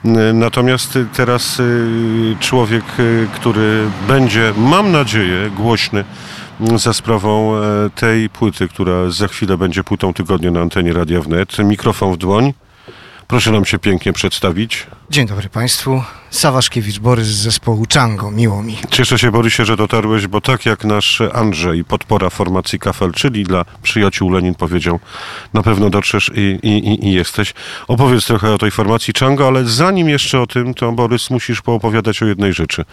Natomiast teraz człowiek, który będzie, mam nadzieję, głośny za sprawą tej płyty, która za chwilę będzie płytą tygodnia na antenie Radia Wnet. Mikrofon w dłoń. Proszę nam się pięknie przedstawić. Dzień dobry Państwu. Sawaszkiewicz Borys z zespołu Chango. Miło mi. Cieszę się, Borysie, że dotarłeś, bo tak jak nasz Andrzej, podpora formacji Kafel, czyli dla przyjaciół Lenin, powiedział, na pewno dotrzesz i jesteś. Opowiedz trochę o tej formacji Chango, ale zanim jeszcze o tym, to Borys, musisz poopowiadać o jednej rzeczy.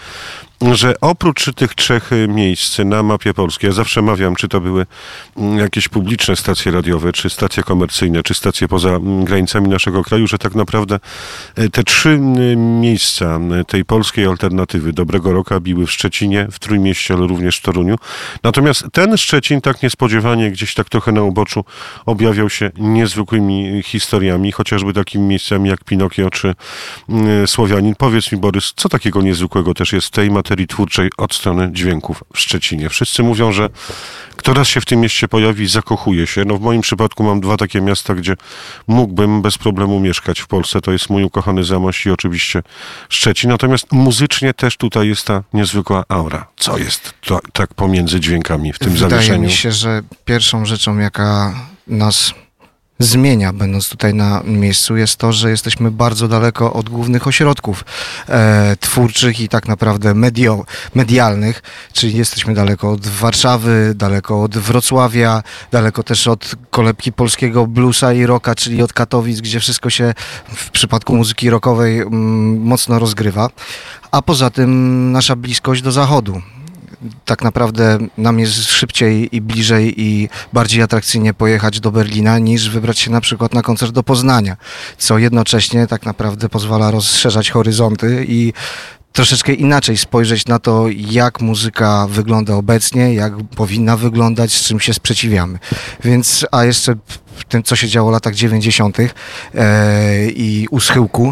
Że oprócz tych 3 miejsc na mapie polskiej, ja zawsze mawiam, czy to były jakieś publiczne stacje radiowe, czy stacje komercyjne, czy stacje poza granicami naszego kraju, że tak naprawdę te 3 miejsca tej polskiej alternatywy Dobrego Rocka biły w Szczecinie, w Trójmieście, ale również w Toruniu. Natomiast ten Szczecin tak niespodziewanie gdzieś tak trochę na uboczu objawiał się niezwykłymi historiami, chociażby takimi miejscami jak Pinokio czy Słowianin. Powiedz mi, Borys, co takiego niezwykłego też jest w tej materii twórczej od strony dźwięków w Szczecinie? Wszyscy mówią, że kto raz się w tym mieście pojawi, zakochuje się. No w moim przypadku mam 2 takie miasta, gdzie mógłbym bez problemu mieszkać w Polsce. To jest mój ukochany Zamość i oczywiście Szczecin. Natomiast muzycznie też tutaj jest ta niezwykła aura. Co jest to, tak pomiędzy dźwiękami w tym zawieszeniu? Wydaje mi się, że pierwszą rzeczą, jaka nas zmienia, będąc tutaj na miejscu, jest to, że jesteśmy bardzo daleko od głównych ośrodków twórczych i tak naprawdę medialnych, czyli jesteśmy daleko od Warszawy, daleko od Wrocławia, daleko też od kolebki polskiego bluesa i rocka, czyli od Katowic, gdzie wszystko się w przypadku muzyki rockowej mocno rozgrywa, a poza tym nasza bliskość do zachodu. Tak naprawdę nam jest szybciej i bliżej i bardziej atrakcyjnie pojechać do Berlina niż wybrać się na przykład na koncert do Poznania, co jednocześnie tak naprawdę pozwala rozszerzać horyzonty i troszeczkę inaczej spojrzeć na to, jak muzyka wygląda obecnie, jak powinna wyglądać, z czym się sprzeciwiamy. Więc, a jeszcze w tym, co się działo w latach 90. I u schyłku,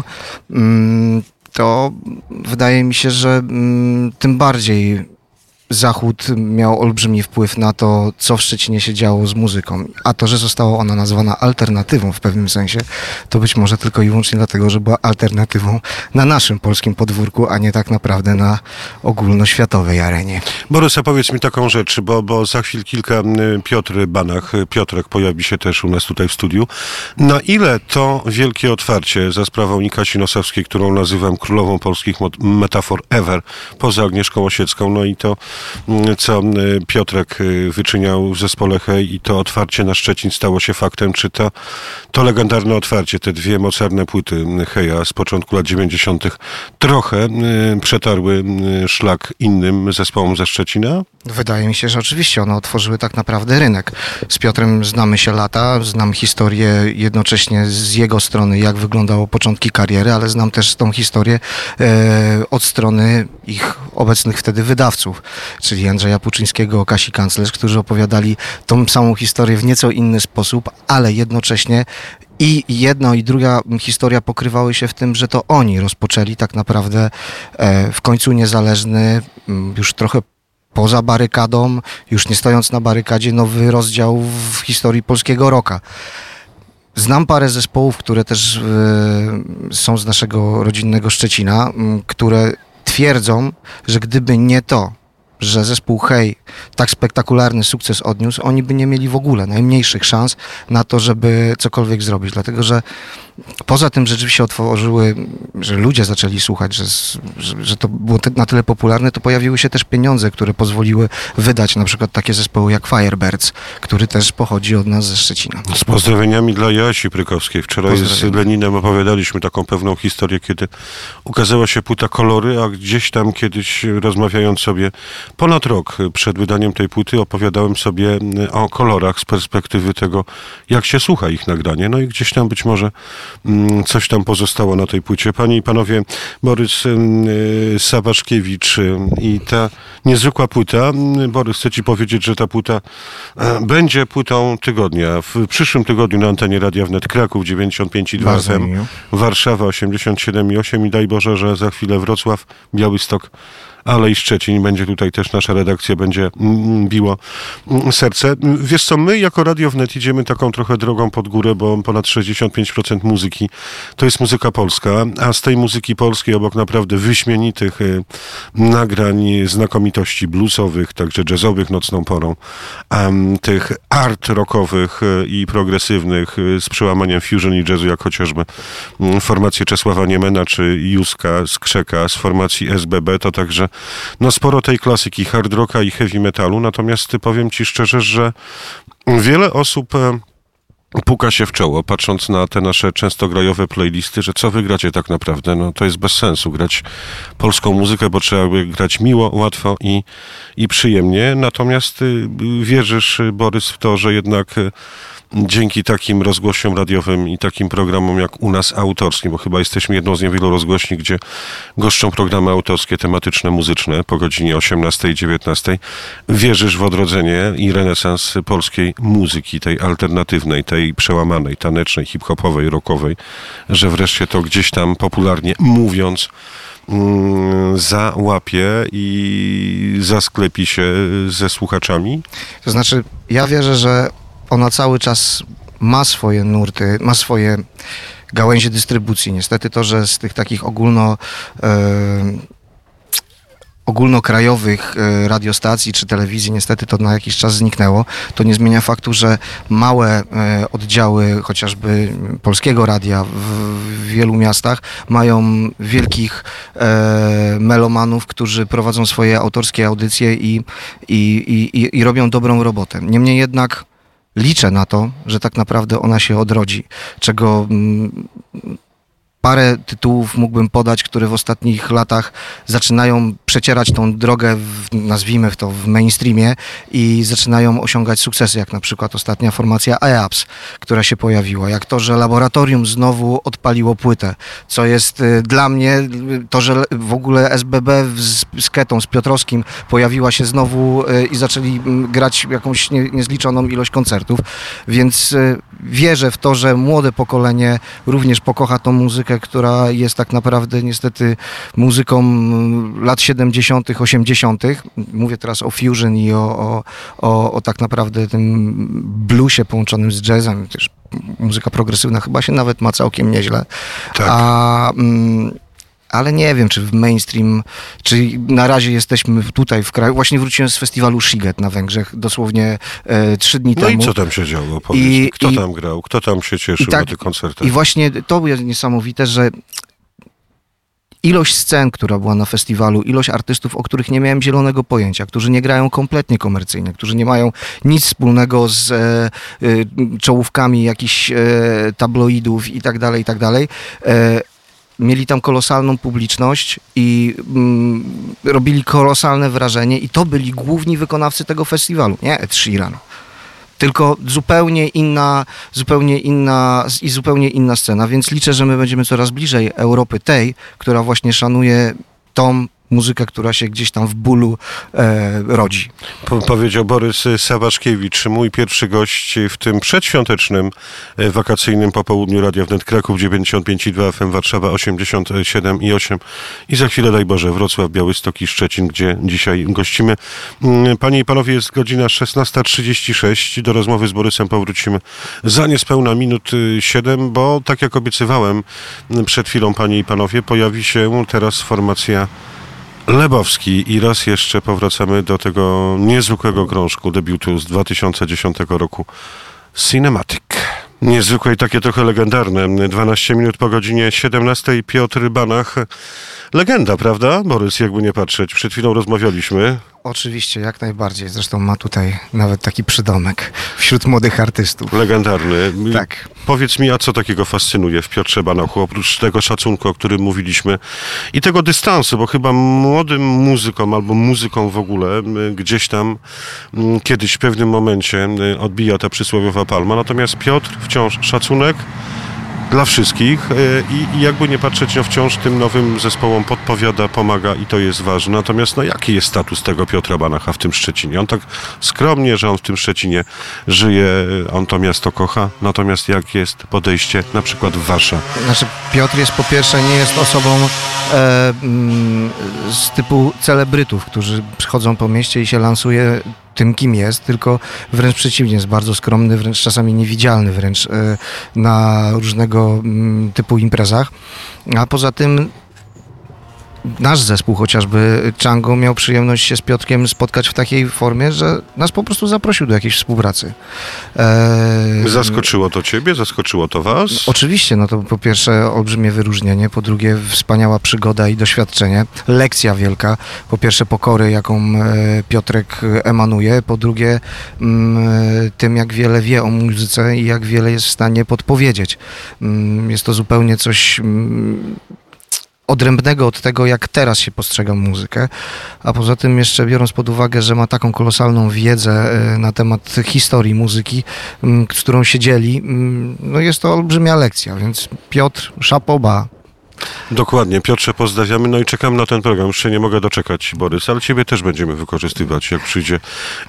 to wydaje mi się, że tym bardziej Zachód miał olbrzymi wpływ na to, co w Szczecinie się działo z muzyką. A to, że została ona nazwana alternatywą w pewnym sensie, to być może tylko i wyłącznie dlatego, że była alternatywą na naszym polskim podwórku, a nie tak naprawdę na ogólnoświatowej arenie. Borys, a powiedz mi taką rzecz, bo za chwil kilka Piotr Banach, Piotrek pojawi się też u nas tutaj w studiu. Na ile to wielkie otwarcie za sprawą Nikasi Nosowskiej, którą nazywam królową polskich metafor ever, poza Agnieszką Osiecką, no i to co Piotrek wyczyniał w zespole Hej i to otwarcie na Szczecin stało się faktem, czy to legendarne otwarcie, te 2 mocarne płyty Heja z początku lat 90. trochę przetarły szlak innym zespołom ze Szczecina? Wydaje mi się, że oczywiście one otworzyły tak naprawdę rynek. Z Piotrem znamy się lata, znam historię jednocześnie z jego strony, jak wyglądało początki kariery, ale znam też tą historię od strony ich obecnych wtedy wydawców, czyli Andrzeja Puczyńskiego, Kasi Kanclerz, którzy opowiadali tą samą historię w nieco inny sposób, ale jednocześnie i jedna i druga historia pokrywały się w tym, że to oni rozpoczęli tak naprawdę w końcu niezależny, już trochę poza barykadą, już nie stojąc na barykadzie, nowy rozdział w historii polskiego rocka. Znam parę zespołów, które też są z naszego rodzinnego Szczecina, które twierdzą, że gdyby nie to, że zespół Hej tak spektakularny sukces odniósł, oni by nie mieli w ogóle najmniejszych szans na to, żeby cokolwiek zrobić. Dlatego, że poza tym, że rzeczywiście otworzyły, że ludzie zaczęli słuchać, że to było na tyle popularne, to pojawiły się też pieniądze, które pozwoliły wydać na przykład takie zespoły jak Firebirds, który też pochodzi od nas ze Szczecina. Z pozdrowieniami dla Joasi Prykowskiej. Wczoraj z Leninem opowiadaliśmy taką pewną historię, kiedy ukazała się płyta Kolory, a gdzieś tam kiedyś rozmawiając sobie ponad rok przed wydaniem tej płyty opowiadałem sobie o kolorach z perspektywy tego, jak się słucha ich nagranie. No i gdzieś tam być może coś tam pozostało na tej płycie. Panie i panowie, Borys Sawaszkiewicz i ta niezwykła płyta. Borys, chcę ci powiedzieć, że ta płyta będzie płytą tygodnia. W przyszłym tygodniu na antenie Radia Wnet Kraków 95,2 FM, Warszawa 87,8 i daj Boże, że za chwilę Wrocław, Białystok, ale i Szczecin. Będzie tutaj też nasza redakcja, będzie biło serce. Wiesz co, my jako Radio Wnet idziemy taką trochę drogą pod górę, bo ponad 65% muzyki muzyki, to jest muzyka polska, a z tej muzyki polskiej obok naprawdę wyśmienitych nagrań, znakomitości bluesowych, także jazzowych nocną porą, tych art rockowych i progresywnych z przełamaniem fusion i jazzu, jak chociażby formacje Czesława Niemena czy Józka Skrzeka z formacji SBB, to także sporo tej klasyki hard rocka i heavy metalu, natomiast powiem ci szczerze, że wiele osób puka się w czoło, patrząc na te nasze często grajowe playlisty, że co wy gracie tak naprawdę? To jest bez sensu grać polską muzykę, bo trzeba by grać miło, łatwo i przyjemnie. Natomiast wierzysz, Borys, w to, że jednak dzięki takim rozgłośniom radiowym i takim programom jak u nas autorskim, bo chyba jesteśmy jedną z niewielu rozgłośni, gdzie goszczą programy autorskie, tematyczne, muzyczne po godzinie 18 i 19. Wierzysz w odrodzenie i renesans polskiej muzyki, tej alternatywnej, tej przełamanej, tanecznej, hip-hopowej, rockowej, że wreszcie to gdzieś tam popularnie mówiąc załapie i zasklepi się ze słuchaczami? To znaczy, ja wierzę, że ona cały czas ma swoje nurty, ma swoje gałęzie dystrybucji. Niestety to, że z tych takich ogólnokrajowych radiostacji czy telewizji niestety to na jakiś czas zniknęło, to nie zmienia faktu, że małe oddziały chociażby Polskiego Radia w wielu miastach mają wielkich melomanów, którzy prowadzą swoje autorskie audycje i robią dobrą robotę. Niemniej jednak liczę na to, że tak naprawdę ona się odrodzi, czego parę tytułów mógłbym podać, które w ostatnich latach zaczynają przecierać tą drogę, nazwijmy to, w mainstreamie i zaczynają osiągać sukcesy, jak na przykład ostatnia formacja EAPS, która się pojawiła, jak to, że Laboratorium znowu odpaliło płytę, co jest dla mnie to, że w ogóle SBB z Ketą, z Piotrowskim pojawiła się znowu i zaczęli grać jakąś niezliczoną ilość koncertów, więc wierzę w to, że młode pokolenie również pokocha tą muzykę, która jest tak naprawdę niestety muzyką lat 70., 80. Mówię teraz o fusion i o tak naprawdę tym bluesie połączonym z jazzem. Też muzyka progresywna chyba się nawet ma całkiem nieźle. Tak. Ale nie wiem, czy w mainstream, czy na razie jesteśmy tutaj w kraju. Właśnie wróciłem z festiwalu Sziget na Węgrzech dosłownie 3 dni temu. No i co tam się działo? Powiedz, kto tam grał? Kto tam się cieszył na tych koncertach? I właśnie to jest niesamowite, że ilość scen, która była na festiwalu, ilość artystów, o których nie miałem zielonego pojęcia, którzy nie grają kompletnie komercyjnie, którzy nie mają nic wspólnego z czołówkami jakichś tabloidów i tak dalej, mieli tam kolosalną publiczność i robili kolosalne wrażenie i to byli główni wykonawcy tego festiwalu, nie Ed Sheeran. Tylko zupełnie inna scena, więc liczę, że my będziemy coraz bliżej Europy tej, która właśnie szanuje tą muzykę, która się gdzieś tam w bólu rodzi. Powiedział Borys Sawaszkiewicz, mój pierwszy gość w tym przedświątecznym, wakacyjnym popołudniu Radia Wnet Kraków 95,2 FM, Warszawa 87,8 i za chwilę, daj Boże, Wrocław, Białystok i Szczecin, gdzie dzisiaj gościmy. Panie i panowie, jest godzina 16:36. Do rozmowy z Borysem powrócimy za niespełna minut 7, bo tak jak obiecywałem przed chwilą, panie i panowie, pojawi się teraz formacja Lebowski i raz jeszcze powracamy do tego niezwykłego krążku debiutu z 2010 roku Cinematic. Niezwykłe i takie trochę legendarne. 12 minut po godzinie 17. Piotr Banach. Legenda, prawda? Borys, jakby nie patrzeć. Przed chwilą rozmawialiśmy. Oczywiście, jak najbardziej. Zresztą ma tutaj nawet taki przydomek wśród młodych artystów. Legendarny. Tak. Powiedz mi, a co takiego fascynuje w Piotrze Banachu, oprócz tego szacunku, o którym mówiliśmy i tego dystansu, bo chyba młodym muzykom albo muzyką w ogóle gdzieś tam kiedyś w pewnym momencie odbija ta przysłowiowa palma, natomiast Piotr wciąż szacunek dla wszystkich i jakby nie patrzeć, no wciąż tym nowym zespołom podpowiada, pomaga i to jest ważne. Natomiast no jaki jest status tego Piotra Banacha w tym Szczecinie? On tak skromnie, że on w tym Szczecinie żyje, on to miasto kocha, natomiast jak jest podejście na przykład wasze? Znaczy Piotr jest po pierwsze, nie jest osobą z typu celebrytów, którzy przychodzą po mieście i się lansuje tym, kim jest, tylko wręcz przeciwnie, jest bardzo skromny, wręcz czasami niewidzialny wręcz na różnego typu imprezach. A poza tym nasz zespół, chociażby Django, miał przyjemność się z Piotrkiem spotkać w takiej formie, że nas po prostu zaprosił do jakiejś współpracy. Zaskoczyło to ciebie? Zaskoczyło to was? Oczywiście, no to po pierwsze olbrzymie wyróżnienie, po drugie wspaniała przygoda i doświadczenie, lekcja wielka, po pierwsze pokory, jaką Piotrek emanuje, po drugie tym, jak wiele wie o muzyce i jak wiele jest w stanie podpowiedzieć. Jest to zupełnie coś odrębnego od tego, jak teraz się postrzega muzykę, a poza tym jeszcze biorąc pod uwagę, że ma taką kolosalną wiedzę na temat historii muzyki, z którą się dzieli, no jest to olbrzymia lekcja, więc Piotr, chapeau bas. Dokładnie. Piotrze, pozdrawiamy. No i czekam na ten program. Już się nie mogę doczekać, Borys, ale ciebie też będziemy wykorzystywać, jak przyjdzie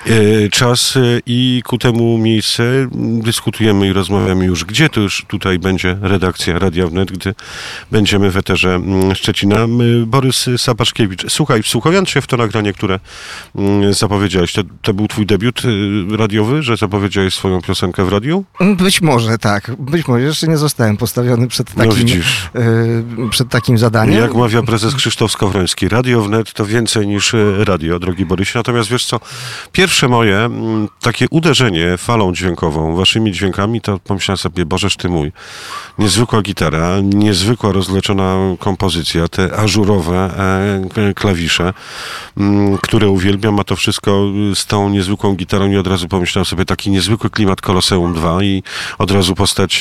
czas i ku temu miejsce dyskutujemy i rozmawiamy już, gdzie to już tutaj będzie redakcja Radia Wnet, gdy będziemy w eterze Szczecina. Borys Sabaszkiewicz. Słuchaj, wsłuchując się w to nagranie, które zapowiedziałeś, to był twój debiut radiowy, że zapowiedziałeś swoją piosenkę w radiu? Być może, tak. Być może. Jeszcze nie zostałem postawiony przed takim... No widzisz. Przed takim zadaniem. Jak mawia prezes Krzysztof Skowroński, Radio Wnet to więcej niż radio, drogi Borysie. Natomiast wiesz co, pierwsze moje takie uderzenie falą dźwiękową, waszymi dźwiękami, to pomyślałem sobie, Bożeż ty mój, niezwykła gitara, niezwykła rozleczona kompozycja, te ażurowe klawisze, które uwielbiam, a to wszystko z tą niezwykłą gitarą i od razu pomyślałem sobie, taki niezwykły klimat Koloseum 2 i od razu postać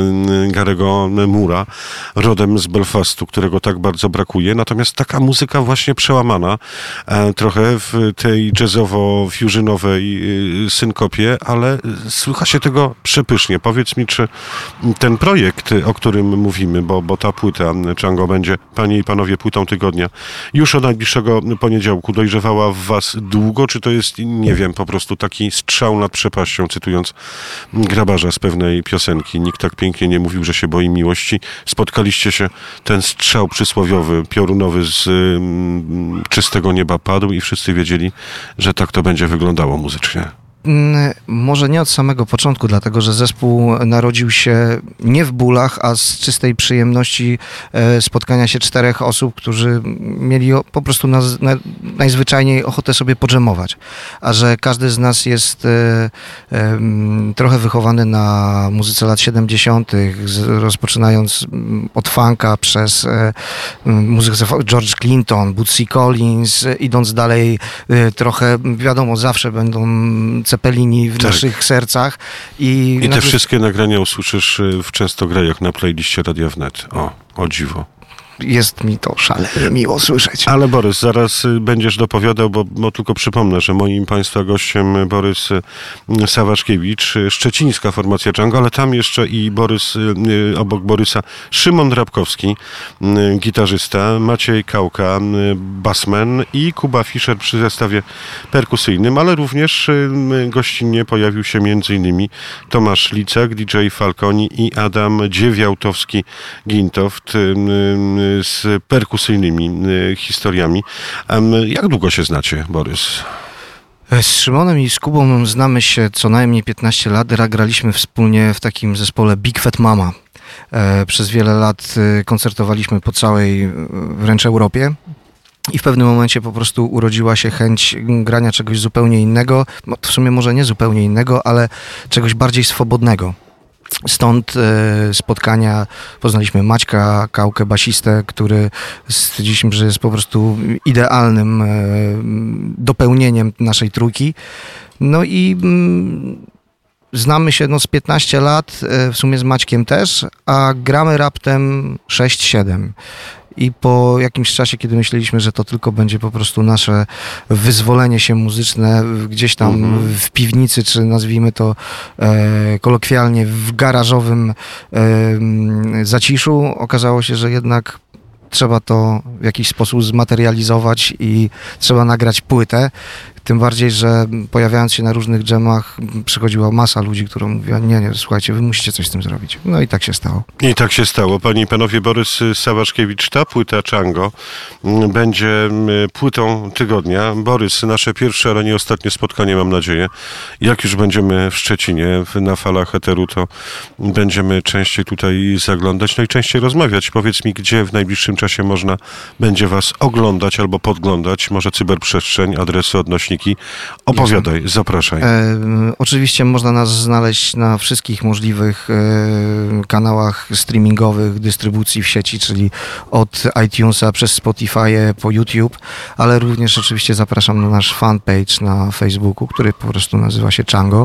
Garego Moore'a, rodem z Belfastu, którego tak bardzo brakuje. Natomiast taka muzyka właśnie przełamana, trochę w tej jazzowo-fusionowej synkopie, ale słucha się tego przepysznie. Powiedz mi, czy ten projekt, o którym mówimy, bo ta płyta Django będzie, panie i panowie, płytą tygodnia, już od najbliższego poniedziałku dojrzewała w was długo, czy to jest, nie wiem, po prostu taki strzał nad przepaścią, cytując Grabarza z pewnej piosenki. Nikt tak pięknie nie mówił, że się boi miłości. Spotkaliście się, ten strzał przysłowiowy, piorunowy z czystego nieba padł i wszyscy wiedzieli, że tak to będzie wyglądało muzycznie. Może nie od samego początku, dlatego że zespół narodził się nie w bólach, a z czystej przyjemności spotkania się 4 osób, którzy mieli po prostu najzwyczajniej ochotę sobie podżemować. A że każdy z nas jest trochę wychowany na muzyce lat 70., rozpoczynając od funka przez muzykę George Clinton, Bootsy Collins, idąc dalej trochę, wiadomo, zawsze będą Cepelini w naszych sercach. I te wszystkie nagrania usłyszysz w częstograjach na playliście Radia Wnet. O dziwo. Jest mi to szalenie miło słyszeć. Ale Borys, zaraz będziesz dopowiadał, bo tylko przypomnę, że moim państwa gościem Borys Sabaszkiewicz, szczecińska formacja Django, ale tam jeszcze i Borys, obok Borysa, Szymon Rabkowski, gitarzysta, Maciej Kałka, bassman i Kuba Fischer przy zestawie perkusyjnym, ale również gościnnie pojawił się m.in. Tomasz Licek, DJ Falconi i Adam Dziewiałtowski-Gintoft z perkusyjnymi historiami. Jak długo się znacie, Borys? Z Szymonem i z Kubą znamy się co najmniej 15 lat. Graliśmy wspólnie w takim zespole Big Fat Mama. Przez wiele lat koncertowaliśmy po całej wręcz Europie. I w pewnym momencie po prostu urodziła się chęć grania czegoś zupełnie innego. W sumie może nie zupełnie innego, ale czegoś bardziej swobodnego. Stąd spotkania, poznaliśmy Maćka Kałkę, basistę, który stwierdziliśmy, że jest po prostu idealnym dopełnieniem naszej trójki. No i znamy się z 15 lat, w sumie z Maćkiem też, a gramy raptem 6-7. I po jakimś czasie, kiedy myśleliśmy, że to tylko będzie po prostu nasze wyzwolenie się muzyczne gdzieś tam w piwnicy, czy nazwijmy to kolokwialnie w garażowym zaciszu, okazało się, że jednak trzeba to w jakiś sposób zmaterializować i trzeba nagrać płytę. Tym bardziej, że pojawiając się na różnych dżemach przychodziła masa ludzi, którzy mówiła, nie, słuchajcie, wy musicie coś z tym zrobić. No i tak się stało. I tak się stało. Panie i panowie, Borys Sawaszkiewicz, ta płyta Chango będzie płytą tygodnia. Borys, nasze pierwsze, ale nie ostatnie spotkanie, mam nadzieję. Jak już będziemy w Szczecinie, na falach eteru, to będziemy częściej tutaj zaglądać, no i częściej rozmawiać. Powiedz mi, gdzie w najbliższym czasie można będzie was oglądać albo podglądać? Może cyberprzestrzeń, adresy, odnośniki. Opowiadaj, zapraszaj. Oczywiście można nas znaleźć na wszystkich możliwych kanałach streamingowych, dystrybucji w sieci, czyli od iTunesa przez Spotify po YouTube, ale również oczywiście zapraszam na nasz fanpage na Facebooku, który po prostu nazywa się Chango.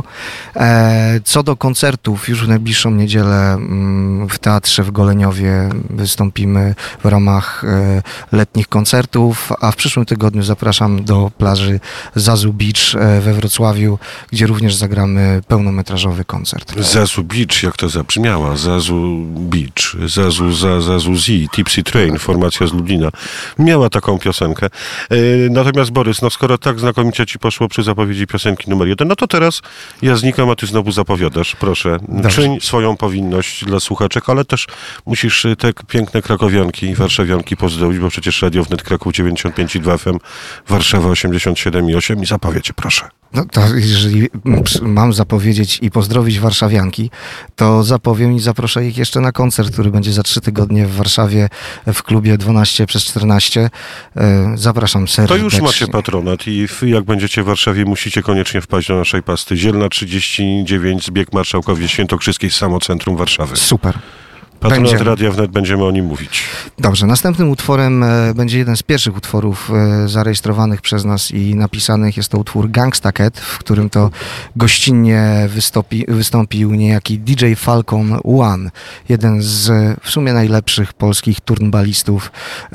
Co do koncertów, już w najbliższą niedzielę w Teatrze w Goleniowie wystąpimy w ramach letnich koncertów, a w przyszłym tygodniu zapraszam do plaży Zazu Beach we Wrocławiu, gdzie również zagramy pełnometrażowy koncert. Zazu Beach, jak to zabrzmiała? Zazu Beach, Zazu Z, Tipsy Train, formacja z Lublina. Miała taką piosenkę. Natomiast Borys, no skoro tak znakomicie ci poszło przy zapowiedzi piosenki numer 1, no to teraz ja znikam, a ty znowu zapowiadasz. Proszę, Dobrze. czyń swoją powinność dla słuchaczek, ale też musisz te piękne krakowianki i warszawianki pozdrowić, bo przecież Radio Wnet Kraków 95,2 FM, Warszawa 87,8 i zapowiedź, proszę. No to jeżeli mam zapowiedzieć i pozdrowić warszawianki, to zapowiem i zaproszę ich jeszcze na koncert, który będzie za 3 tygodnie w Warszawie w klubie 12/14. Zapraszam serdecznie. To już macie patronat i jak będziecie w Warszawie, musicie koniecznie wpaść do naszej pasty. Zielna 39, Zbieg Marszałkowie Świętokrzyskiej, samo centrum Warszawy. Super. Patronat Radia Wnet, będziemy o nim mówić. Dobrze, następnym utworem będzie jeden z pierwszych utworów zarejestrowanych przez nas i napisanych. Jest to utwór Gangsta Cat, w którym to gościnnie wystąpił niejaki DJ Falcon One, jeden z w sumie najlepszych polskich turnbalistów,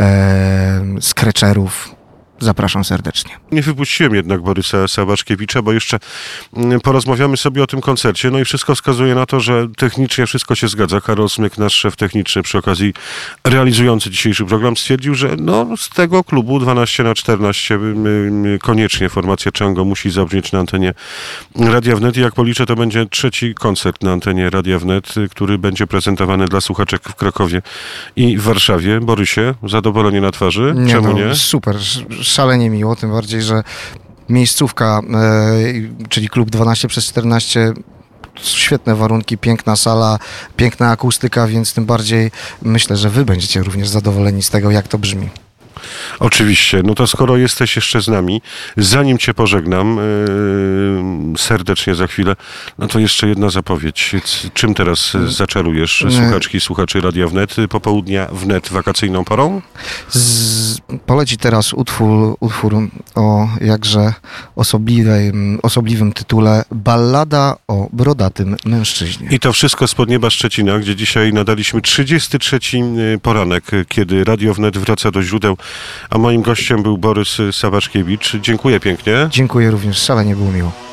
scratcherów. Zapraszam serdecznie. Nie wypuściłem jednak Borysa Sawaszkiewicza, bo jeszcze porozmawiamy sobie o tym koncercie. No i wszystko wskazuje na to, że technicznie wszystko się zgadza. Karol Smyk, nasz szef techniczny przy okazji realizujący dzisiejszy program, stwierdził, że no z tego klubu 12/14 koniecznie formacja Chango musi zabrzmieć na antenie Radia Wnet. I jak policzę, to będzie 3. koncert na antenie Radia Wnet, który będzie prezentowany dla słuchaczek w Krakowie i w Warszawie. Borysie, zadowolenie na twarzy? Czemu nie? Super, szalenie miło, tym bardziej, że miejscówka, czyli klub 12/14, świetne warunki, piękna sala, piękna akustyka, więc tym bardziej myślę, że wy będziecie również zadowoleni z tego, jak to brzmi. Oczywiście. No to skoro jesteś jeszcze z nami, zanim cię pożegnam serdecznie za chwilę, no to jeszcze jedna zapowiedź. Czym teraz zaczarujesz słuchaczki i słuchaczy Radia Wnet popołudnia wnet wakacyjną porą? Poleci teraz utwór o jakże osobliwym tytule Ballada o brodatym mężczyźnie. I to wszystko spod nieba Szczecina, gdzie dzisiaj nadaliśmy 33. poranek, kiedy Radio Wnet wraca do źródeł, a moim gościem był Borys Sawaszkiewicz. Dziękuję pięknie. Dziękuję również, szalenie było miło.